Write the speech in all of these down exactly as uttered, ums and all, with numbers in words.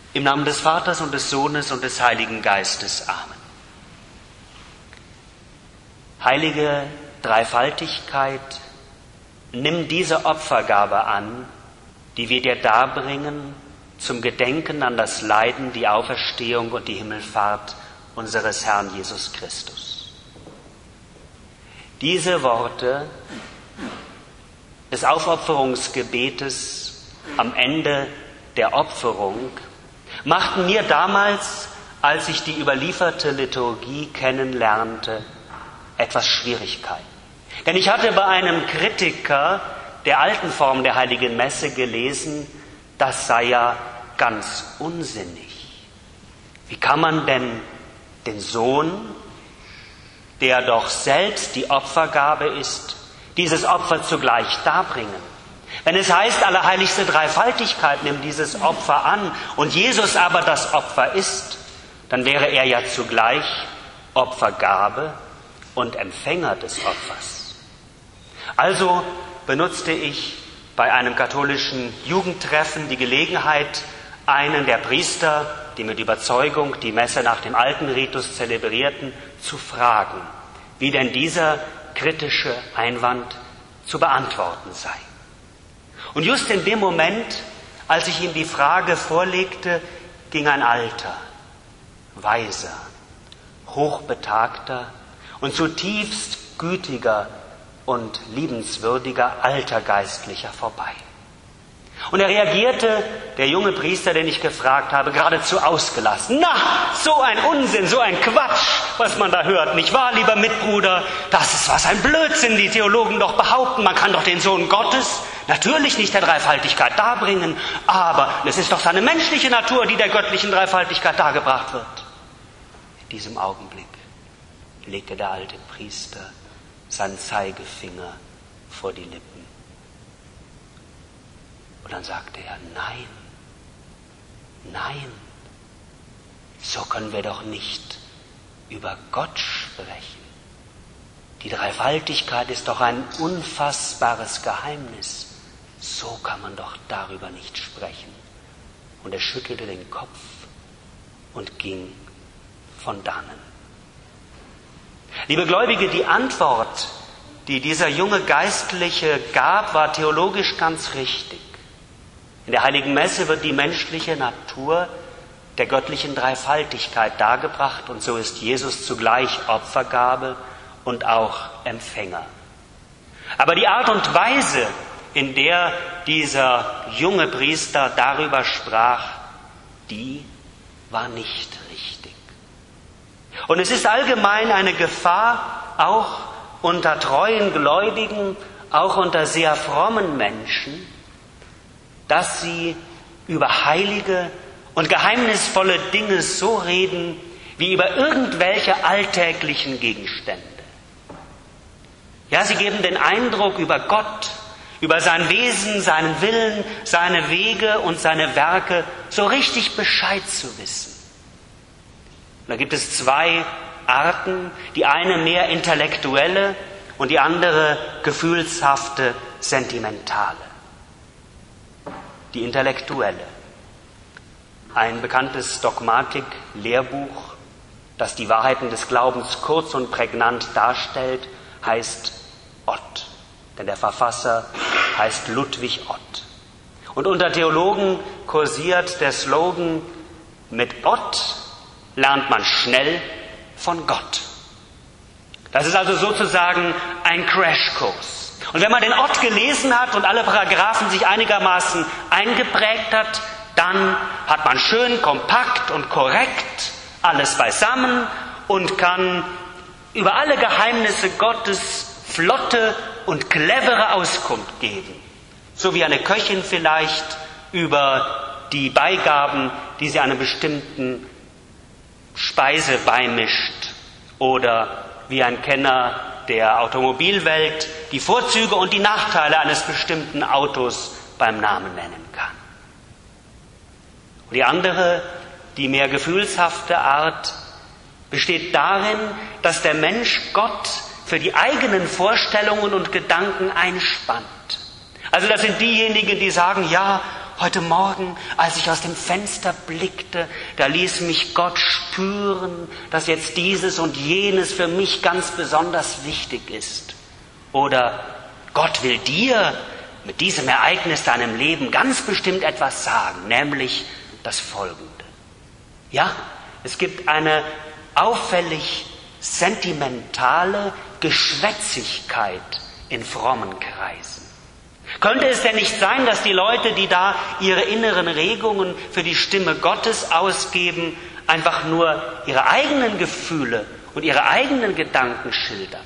Im Namen des Vaters und des Sohnes und des Heiligen Geistes. Amen. Heilige Dreifaltigkeit, nimm diese Opfergabe an, die wir dir darbringen, zum Gedenken an das Leiden, die Auferstehung und die Himmelfahrt unseres Herrn Jesus Christus. Diese Worte des Aufopferungsgebetes am Ende der Opferung machten mir damals, als ich die überlieferte Liturgie kennenlernte, etwas Schwierigkeiten. Denn ich hatte bei einem Kritiker der alten Form der Heiligen Messe gelesen, das sei ja ganz unsinnig. Wie kann man denn den Sohn, der doch selbst die Opfergabe ist, dieses Opfer zugleich darbringen? Wenn es heißt, Allerheiligste Dreifaltigkeit, nimm dieses Opfer an und Jesus aber das Opfer ist, dann wäre er ja zugleich Opfergabe und Empfänger des Opfers. Also benutzte ich bei einem katholischen Jugendtreffen die Gelegenheit, einen der Priester, die mit Überzeugung die Messe nach dem alten Ritus zelebrierten, zu fragen, wie denn dieser kritische Einwand zu beantworten sei. Und just in dem Moment, als ich ihm die Frage vorlegte, ging ein alter, weiser, hochbetagter und zutiefst gütiger und liebenswürdiger alter Geistlicher vorbei. Und er reagierte, der junge Priester, den ich gefragt habe, geradezu ausgelassen. Na, so ein Unsinn, so ein Quatsch, was man da hört, nicht wahr, lieber Mitbruder? Das ist was, ein Blödsinn, die Theologen doch behaupten, man kann doch den Sohn Gottes natürlich nicht der Dreifaltigkeit darbringen, aber es ist doch seine menschliche Natur, die der göttlichen Dreifaltigkeit dargebracht wird. In diesem Augenblick legte der alte Priester seinen Zeigefinger vor die Lippen. Und dann sagte er, nein, nein, so können wir doch nicht über Gott sprechen. Die Dreifaltigkeit ist doch ein unfassbares Geheimnis. So kann man doch darüber nicht sprechen. Und er schüttelte den Kopf und ging von dannen. Liebe Gläubige, die Antwort, die dieser junge Geistliche gab, war theologisch ganz richtig. In der Heiligen Messe wird die menschliche Natur der göttlichen Dreifaltigkeit dargebracht und so ist Jesus zugleich Opfergabe und auch Empfänger. Aber die Art und Weise, in der dieser junge Priester darüber sprach, die war nicht richtig. Und es ist allgemein eine Gefahr, auch unter treuen Gläubigen, auch unter sehr frommen Menschen, dass sie über heilige und geheimnisvolle Dinge so reden, wie über irgendwelche alltäglichen Gegenstände. Ja, sie geben den Eindruck, über Gott, über sein Wesen, seinen Willen, seine Wege und seine Werke so richtig Bescheid zu wissen. Und da gibt es zwei Arten, die eine mehr intellektuelle und die andere gefühlshafte, sentimentale. Die intellektuelle. Ein bekanntes Dogmatik-Lehrbuch, das die Wahrheiten des Glaubens kurz und prägnant darstellt, heißt Ott. Denn der Verfasser heißt Ludwig Ott. Und unter Theologen kursiert der Slogan, mit Ott lernt man schnell von Gott. Das ist also sozusagen ein Crashkurs. Und wenn man den Ott gelesen hat und alle Paragraphen sich einigermaßen eingeprägt hat, dann hat man schön kompakt und korrekt alles beisammen und kann über alle Geheimnisse Gottes flotte und clevere Auskunft geben. So wie eine Köchin vielleicht über die Beigaben, die sie einer bestimmten Speise beimischt. Oder wie ein Kenner der Automobilwelt die Vorzüge und die Nachteile eines bestimmten Autos beim Namen nennen kann. Und die andere, die mehr gefühlshafte Art, besteht darin, dass der Mensch Gott für die eigenen Vorstellungen und Gedanken einspannt. Also das sind diejenigen, die sagen, ja, Heute Morgen, als ich aus dem Fenster blickte, da ließ mich Gott spüren, dass jetzt dieses und jenes für mich ganz besonders wichtig ist. Oder Gott will dir mit diesem Ereignis deinem Leben ganz bestimmt etwas sagen, nämlich das Folgende. Ja, es gibt eine auffällig sentimentale Geschwätzigkeit in frommen Kreisen. Könnte es denn nicht sein, dass die Leute, die da ihre inneren Regungen für die Stimme Gottes ausgeben, einfach nur ihre eigenen Gefühle und ihre eigenen Gedanken schildern?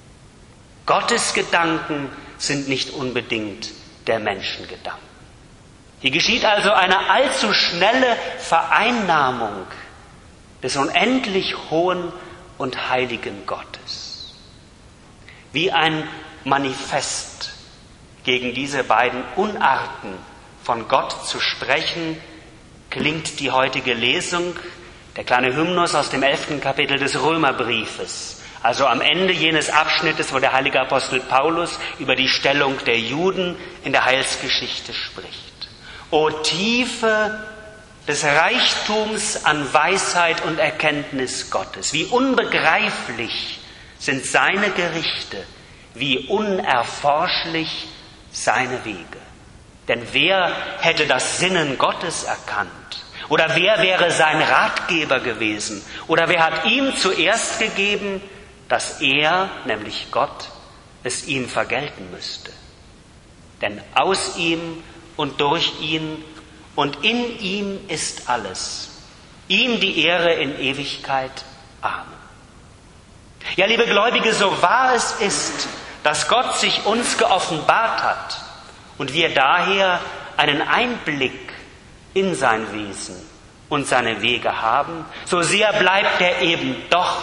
Gottes Gedanken sind nicht unbedingt der Menschengedanken. Hier geschieht also eine allzu schnelle Vereinnahmung des unendlich hohen und heiligen Gottes. Wie ein Manifest gegen diese beiden Unarten von Gott zu sprechen, klingt die heutige Lesung, der kleine Hymnus aus dem elften Kapitel des Römerbriefes. Also am Ende jenes Abschnittes, wo der heilige Apostel Paulus über die Stellung der Juden in der Heilsgeschichte spricht. O Tiefe des Reichtums an Weisheit und Erkenntnis Gottes, wie unbegreiflich sind seine Gerichte, wie unerforschlich seine Wege. Denn wer hätte das Sinnen Gottes erkannt? Oder wer wäre sein Ratgeber gewesen? Oder wer hat ihm zuerst gegeben, dass er, nämlich Gott, es ihm vergelten müsste? Denn aus ihm und durch ihn und in ihm ist alles. Ihm die Ehre in Ewigkeit. Amen. Ja, liebe Gläubige, so wahr es ist, dass Gott sich uns geoffenbart hat und wir daher einen Einblick in sein Wesen und seine Wege haben, so sehr bleibt er eben doch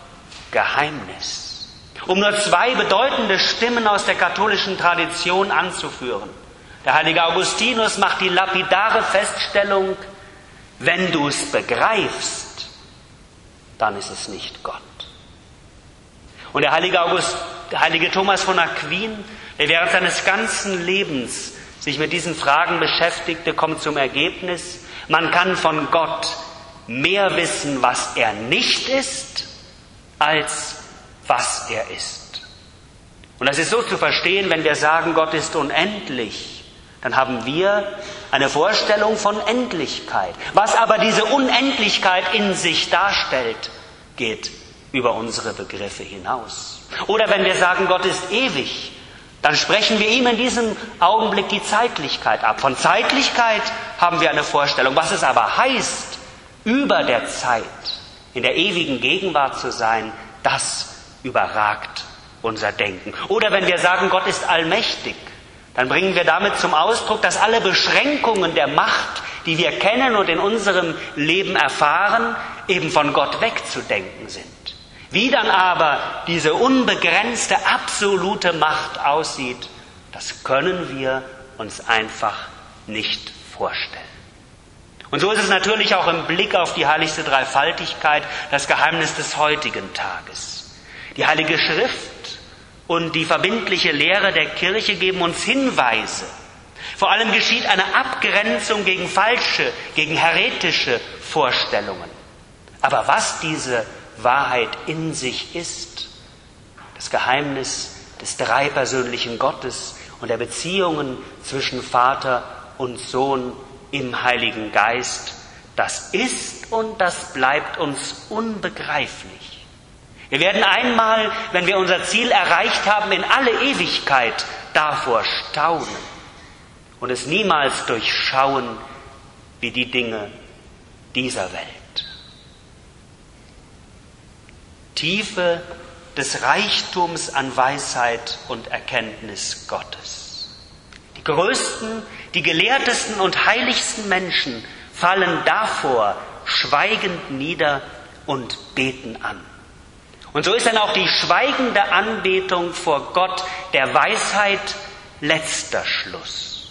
Geheimnis. Um nur zwei bedeutende Stimmen aus der katholischen Tradition anzuführen. Der heilige Augustinus macht die lapidare Feststellung, wenn du es begreifst, dann ist es nicht Gott. Und der heilige, August, der heilige Thomas von Aquin, der während seines ganzen Lebens sich mit diesen Fragen beschäftigte, kommt zum Ergebnis, man kann von Gott mehr wissen, was er nicht ist, als was er ist. Und das ist so zu verstehen, wenn wir sagen, Gott ist unendlich, dann haben wir eine Vorstellung von Endlichkeit. Was aber diese Unendlichkeit in sich darstellt, geht über unsere Begriffe hinaus. Oder wenn wir sagen, Gott ist ewig, dann sprechen wir ihm in diesem Augenblick die Zeitlichkeit ab. Von Zeitlichkeit haben wir eine Vorstellung. Was es aber heißt, über der Zeit, in der ewigen Gegenwart zu sein, das überragt unser Denken. Oder wenn wir sagen, Gott ist allmächtig, dann bringen wir damit zum Ausdruck, dass alle Beschränkungen der Macht, die wir kennen und in unserem Leben erfahren, eben von Gott wegzudenken sind. Wie dann aber diese unbegrenzte, absolute Macht aussieht, das können wir uns einfach nicht vorstellen. Und so ist es natürlich auch im Blick auf die heiligste Dreifaltigkeit das Geheimnis des heutigen Tages. Die Heilige Schrift und die verbindliche Lehre der Kirche geben uns Hinweise. Vor allem geschieht eine Abgrenzung gegen falsche, gegen heretische Vorstellungen. Aber was diese Wahrheit in sich ist, das Geheimnis des dreipersönlichen Gottes und der Beziehungen zwischen Vater und Sohn im Heiligen Geist, das ist und das bleibt uns unbegreiflich. Wir werden einmal, wenn wir unser Ziel erreicht haben, in alle Ewigkeit davor staunen und es niemals durchschauen wie die Dinge dieser Welt. Tiefe des Reichtums an Weisheit und Erkenntnis Gottes. Die größten, die gelehrtesten und heiligsten Menschen fallen davor schweigend nieder und beten an. Und so ist dann auch die schweigende Anbetung vor Gott der Weisheit letzter Schluss.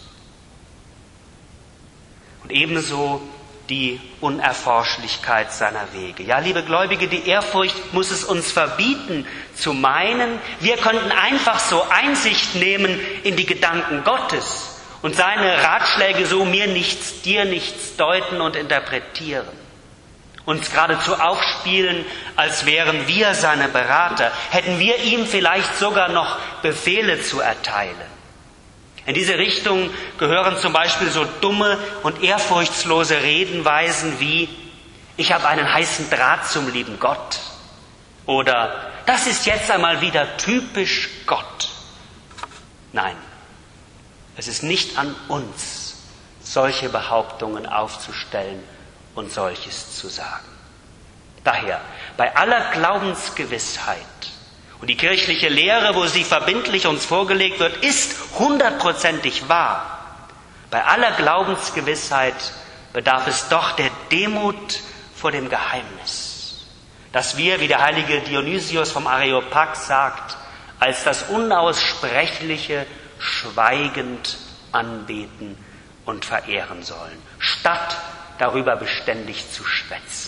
Und ebenso die Unerforschlichkeit seiner Wege. Ja, liebe Gläubige, die Ehrfurcht muss es uns verbieten, zu meinen, wir könnten einfach so Einsicht nehmen in die Gedanken Gottes und seine Ratschläge so mir nichts, dir nichts deuten und interpretieren, uns geradezu aufspielen, als wären wir seine Berater, hätten wir ihm vielleicht sogar noch Befehle zu erteilen. In diese Richtung gehören zum Beispiel so dumme und ehrfurchtslose Redenweisen wie: Ich habe einen heißen Draht zum lieben Gott, oder das ist jetzt einmal wieder typisch Gott. Nein, es ist nicht an uns, solche Behauptungen aufzustellen und solches zu sagen. Daher, bei aller Glaubensgewissheit, und die kirchliche Lehre, wo sie verbindlich uns vorgelegt wird, ist hundertprozentig wahr. Bei aller Glaubensgewissheit bedarf es doch der Demut vor dem Geheimnis, dass wir, wie der heilige Dionysius vom Areopag sagt, als das Unaussprechliche schweigend anbeten und verehren sollen, statt darüber beständig zu schwätzen.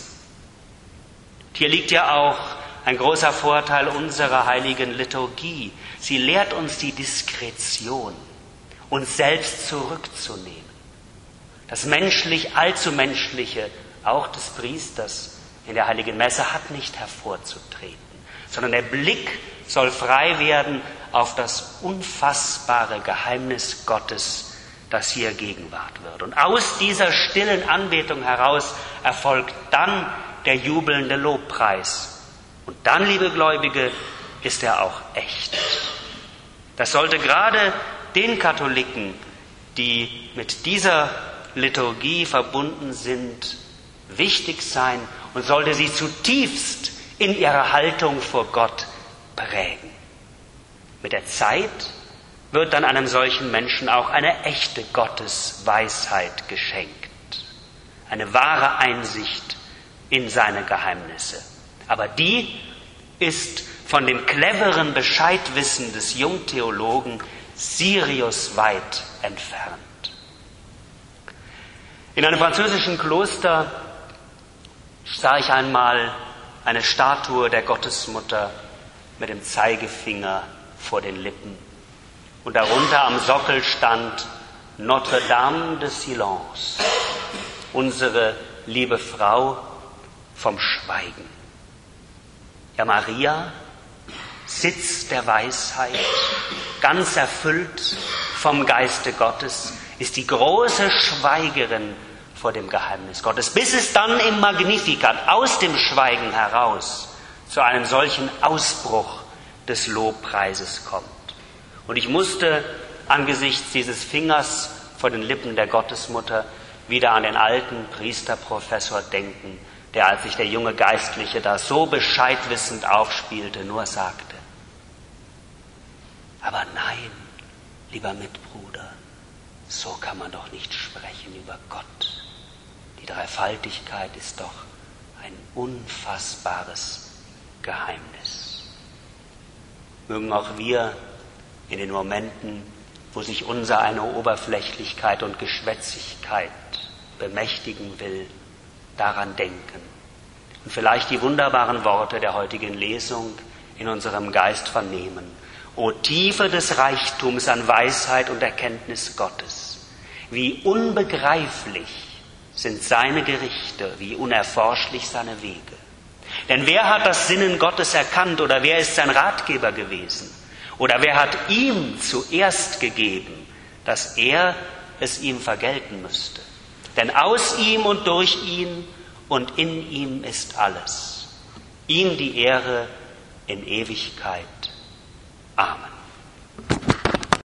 Hier liegt ja auch ein großer Vorteil unserer heiligen Liturgie. Sie lehrt uns die Diskretion, uns selbst zurückzunehmen. Das menschlich, allzu menschliche, auch des Priesters in der heiligen Messe, hat nicht hervorzutreten, sondern der Blick soll frei werden auf das unfassbare Geheimnis Gottes, das hier Gegenwart wird. Und aus dieser stillen Anbetung heraus erfolgt dann der jubelnde Lobpreis. Und dann, liebe Gläubige, ist er auch echt. Das sollte gerade den Katholiken, die mit dieser Liturgie verbunden sind, wichtig sein und sollte sie zutiefst in ihrer Haltung vor Gott prägen. Mit der Zeit wird dann einem solchen Menschen auch eine echte Gottesweisheit geschenkt, eine wahre Einsicht in seine Geheimnisse. Aber die ist von dem cleveren Bescheidwissen des Jungtheologen Sirius weit entfernt. In einem französischen Kloster sah ich einmal eine Statue der Gottesmutter mit dem Zeigefinger vor den Lippen. Und darunter am Sockel stand Notre Dame de Silence, unsere liebe Frau vom Schweigen. Ja, Maria, Sitz der Weisheit, ganz erfüllt vom Geiste Gottes, ist die große Schweigerin vor dem Geheimnis Gottes, bis es dann im Magnificat aus dem Schweigen heraus zu einem solchen Ausbruch des Lobpreises kommt. Und ich musste angesichts dieses Fingers vor den Lippen der Gottesmutter wieder an den alten Priesterprofessor denken, der, als sich der junge Geistliche da so bescheidwissend aufspielte, nur sagte: Aber nein, lieber Mitbruder, so kann man doch nicht sprechen über Gott. Die Dreifaltigkeit ist doch ein unfassbares Geheimnis. Mögen auch wir in den Momenten, wo sich unser eine Oberflächlichkeit und Geschwätzigkeit bemächtigen will, daran denken und vielleicht die wunderbaren Worte der heutigen Lesung in unserem Geist vernehmen. O Tiefe des Reichtums an Weisheit und Erkenntnis Gottes, wie unbegreiflich sind seine Gerichte, wie unerforschlich seine Wege. Denn wer hat das Sinnen Gottes erkannt, oder wer ist sein Ratgeber gewesen? Oder wer hat ihm zuerst gegeben, dass er es ihm vergelten müsste? Denn aus ihm und durch ihn und in ihm ist alles. Ihm die Ehre in Ewigkeit.